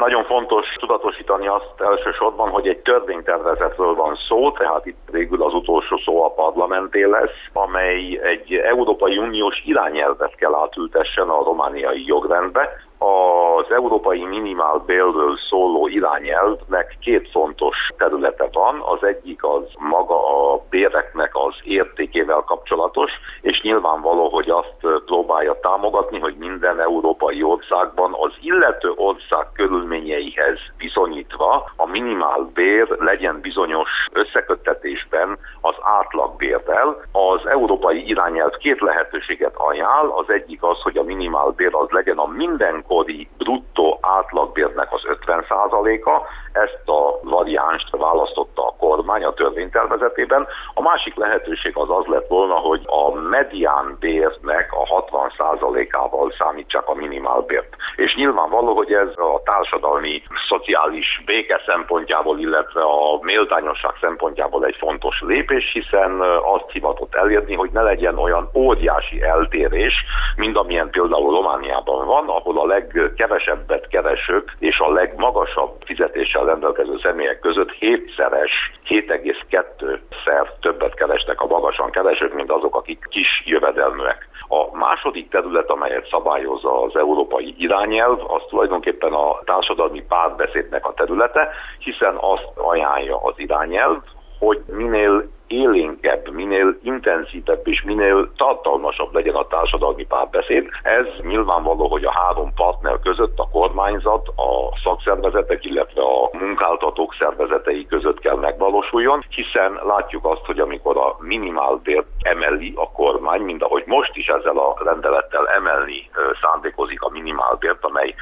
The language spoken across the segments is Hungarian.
Nagyon fontos tudatosítani azt elsősorban, hogy egy törvénytervezetről van szó, tehát itt végül az utolsó szó a parlamenté lesz, amely egy Európai Uniós irányelvet kell átültessen a romániai jogrendbe. Az európai minimálbérről szóló irányelvnek két fontos területe van. Az egyik az maga a béreknek az értékével kapcsolatos, és nyilvánvaló, hogy azt próbálja támogatni, hogy minden európai országban az illető ország körülményeihez viszonyítva a minimálbér legyen bizonyos összeköttetésben az átlagbérrel. Az európai irányelv két lehetőséget ajánl. Az egyik az, hogy a minimálbér az legyen a mindenkori bruttó átlagbérnek az 50%-a. Ezt a variánst választotta a kormány a törvénytervezetében. A másik lehetőség az lett volna, hogy a mediánbérnek a 60%-ával számítsák a minimálbért. És nyilvánvaló, hogy ez a társadalmi, szociális béke szempontjából, illetve a méltányosság szempontjából egy fontos lépés, hiszen azt hivatott elérni, hogy ne legyen olyan óriási eltérés, mint amilyen például Romániában van, ahol a legkevesebbet keresők és a legmagasabb fizetéssel rendelkező személyek között 7,2-szer többet keresnek a magasan keresők, mint azok, akik kis jövedelműek. A második terület, amelyet szabályozza az európai irányelv, az tulajdonképpen a társadalmi párbeszédnek a területe, hiszen azt ajánlja az irányelv, hogy minél élénkebb, minél intenzívebb és minél tartalmasabb legyen a társadalmi párbeszéd. Ez nyilvánvaló, hogy a három partner között a kormányzat, a szakszervezetek, illetve a munkáltatók szervezetei között kell megvalósuljon, hiszen látjuk azt, hogy amikor a minimálbért emeli a kormány, mint ahogy most is ezzel a rendelettel emelni szándékozik a minimálbért, amely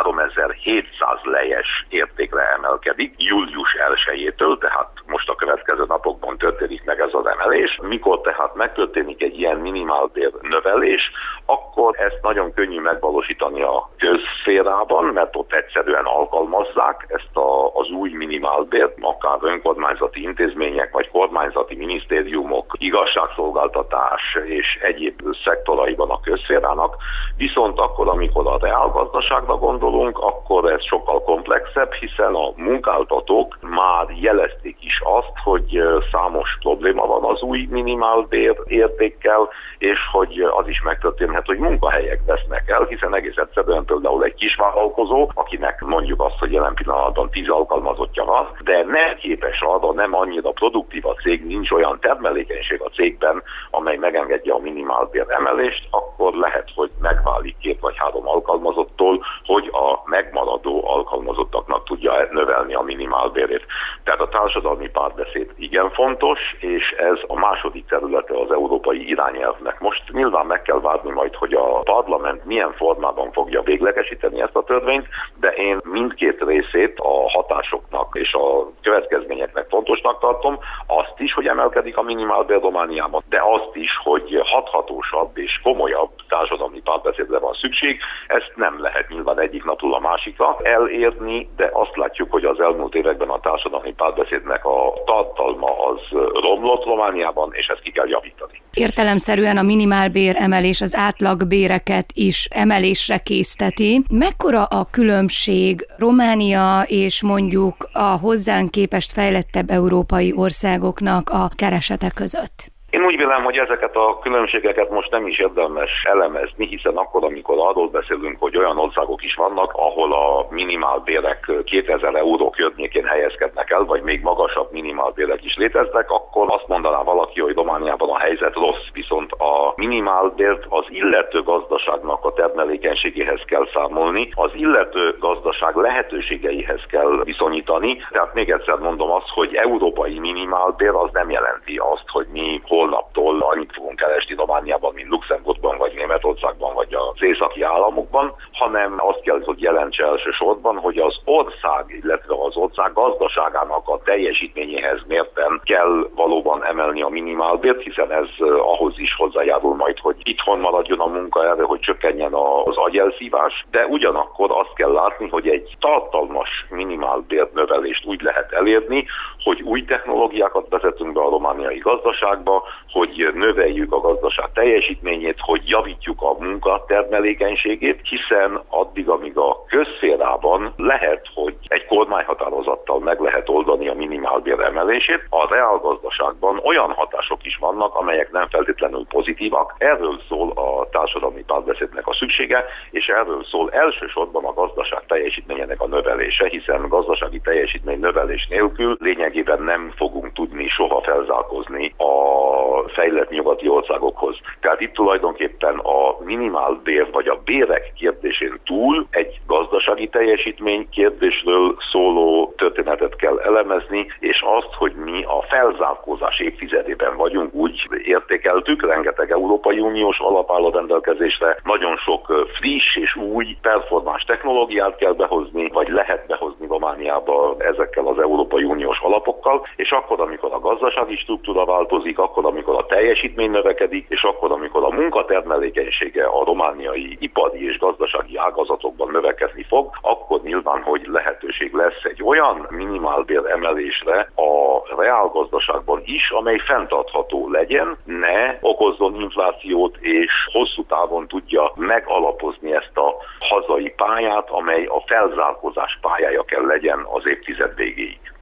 3700 lejes értékre emelkedik július 1-től, tehát most a következő napokban történik meg ez az emelés. Mikor tehát megtörténik egy ilyen minimálbér növelés, akkor ezt nagyon könnyű megvalósítani a közszférában, mert ott egyszerűen alkalmazzák ezt az új minimálbért, akár önkormányzati intézmények, vagy kormányzati minisztériumok, igazságszolgáltatás és egyéb szektoraiban a közszférának. Viszont akkor, amikor a reálgazdaságra gondolunk, akkor ez sokkal komplexebb, hiszen a munkáltatók már jelezték is azt, hogy számos probléma van az új minimálbér értékkel, és hogy az is megtörténhet, hogy munkahelyek vesznek el, hiszen egész egyszerűen például egy kisvállalkozó, akinek mondjuk azt, hogy jelen pillanatban 10 alkalmazottja van, de nem képes arra, nem annyira produktív a cég, nincs olyan termelékenység a cégben, amely megengedje a minimálbér emelést, akkor lehet, hogy megválik 2 vagy 3 alkalmazottól, hogy a megmaradó alkalmazottaknak tudja növelni a minimálbérét. Tehát a társadalmi párbeszéd igen fontos, és ez a második területe az európai irányelvnek. Most nyilván meg kell várni majd, hogy a parlament milyen formában fogja véglegesíteni ezt a törvényt, de én mindkét részét a hatásoknak és a következményeknek fontosnak tartom. Azt is, hogy emelkedik a minimálbér Romániában, de azt is, hogy hathatósabb és komolyabb társadalmi párbeszédre van szükség. Ezt nem lehet nyilván egyik napról a másikra elérni, de azt látjuk, hogy az elmúlt években a társadalmi párbeszédnek a tartalma az romlott Romániában, és ezt ki kell javítani. Értelemszerűen a minimálbér emelés az átlagbéreket is emelésre készteti. Mekkora a különbség Románia és mondjuk a hozzánk képest fejlettebb európai országoknak a keresete között? Én úgy vélem, hogy ezeket a különbségeket most nem is érdemes elemezni, hiszen akkor, amikor arról beszélünk, hogy olyan országok is vannak, ahol a minimálbérek 2000 euró környékén helyezkednek el, vagy még magasabb minimálbérek is léteznek, akkor azt mondaná valaki, hogy Romániában a helyzet rossz, viszont a minimálbért az illető gazdaságnak a termelékenységéhez kell számolni, az illető gazdaság lehetőségeihez kell viszonyítani. Tehát még egyszer mondom azt, hogy európai minimálbér az nem jelenti azt, hogy mi holnaptól annyit fogunk keresni Romániában, mint Luxemburgban, vagy Németországban, vagy az északi államokban, hanem azt kell, hogy jelentse elsősorban, hogy az ország, illetve az ország gazdaságának a teljesítményéhez mérten kell valóban emelni a minimálbért, hiszen ez ahhoz is hozzájárul majd, hogy itthon maradjon a munkaerő, hogy csökkenjen az agyelszívás, de ugyanakkor azt kell látni, hogy egy tartalmas minimálbért növelést úgy lehet elérni, hogy új technológiákat vezetünk be a romániai gazdaságba, hogy növeljük a gazdaság teljesítményét, hogy javítjuk a munkatermelékenységét, hiszen addig, amíg a közszférában lehet, hogy egy kormányhatározattal meg lehet oldani a minimálbér emelését, a reálgazdaságban olyan hatások is vannak, amelyek nem feltétlenül pozitívak. Erről szól a társadalmi párbeszédnek a szüksége, és erről szól elsősorban a gazdaság teljesítményének a növelése, hiszen gazdasági teljesítmény növelés nélkül lényegében nem fogunk tudni soha felzárkózni a fejlett nyugati országokhoz. Tehát itt tulajdonképpen a minimálbér vagy a bérek kérdésén túl egy gazdasági teljesítmény kérdésről szóló történetet kell elemezni, és azt, hogy mi a felzárkózás évtizedében vagyunk, úgy értékeltük, rengeteg Európai Uniós alap áll a rendelkezésre, nagyon sok friss és új performás technológiát kell behozni, vagy lehet behozni Romániába ezekkel az Európai Uniós alapokkal, és akkor, amikor a gazdasági struktúra változik, akkor, amikor a teljesítmény növekedik, és akkor, amikor a munkatermelékenysége a romániai ipari és gazdasági ágazatokban növekedni fog, akkor nyilván, hogy lehetőség lesz egy olyan minimálbér emelésre a reálgazdaságban is, amely fenntartható legyen, ne okozzon inflációt, és hosszú távon tudja megalapozni ezt a hazai pályát, amely a felzárkózás pályája kell legyen az évtized végéig.